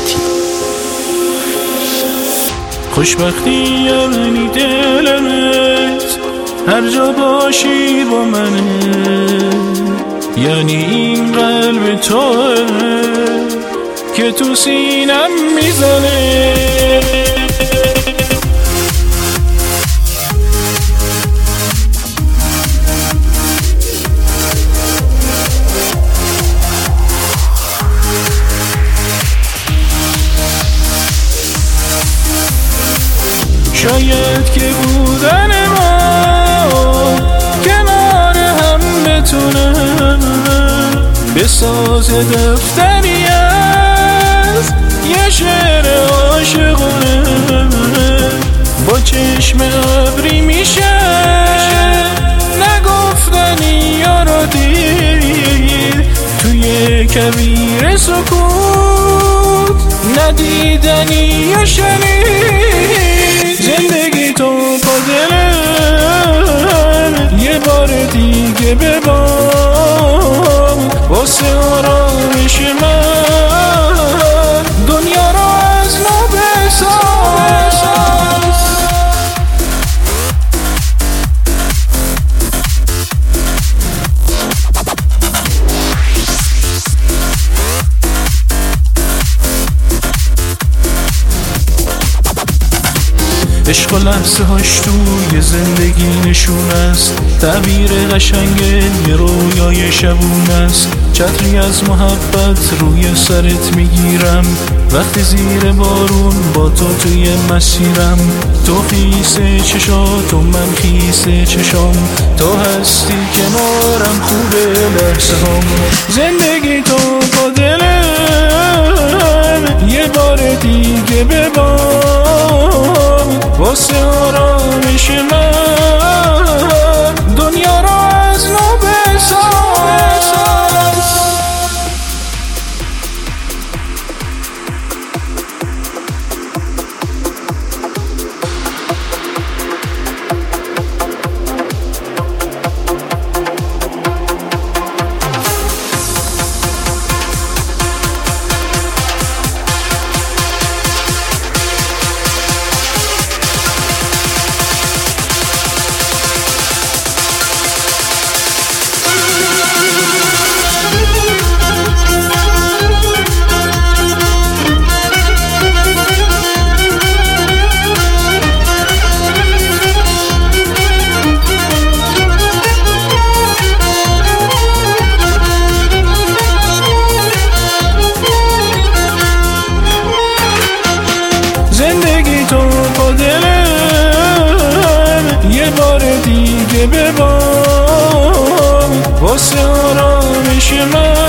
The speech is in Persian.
حکمتی. خوشبختی یعنی دلت هر جا باشی با منه، یعنی این قلب توه که تو سینم میزنه. شاید که بودن ما کنار هم بتونه بساز دفتری از یه شعر عاشقونه. با چشم ابری میشه نگفتنی یارو دید توی کویر سکوت ندیدنی یا شنید. زندگی تو با دلم یه بار دیگه ببام واسه آرامش من دنیا رو از نو بساز. عشق و لحظه هاش توی زندگی نشون است، تعبیر قشنگ یه رویای شبون است. چتری از محبت روی سرت میگیرم وقتی زیر بارون با تو توی مسیرم. تو خیسه چشات و من خیسه چشام، تو هستی کنارم خوبه لحظه هم. زندگی تو با دلم یه بار دیگه ببام واسه آرامش من دنیا رو از نو بساز. زندگی تو با دلم یه بار دیگه ببام واسه آرامش من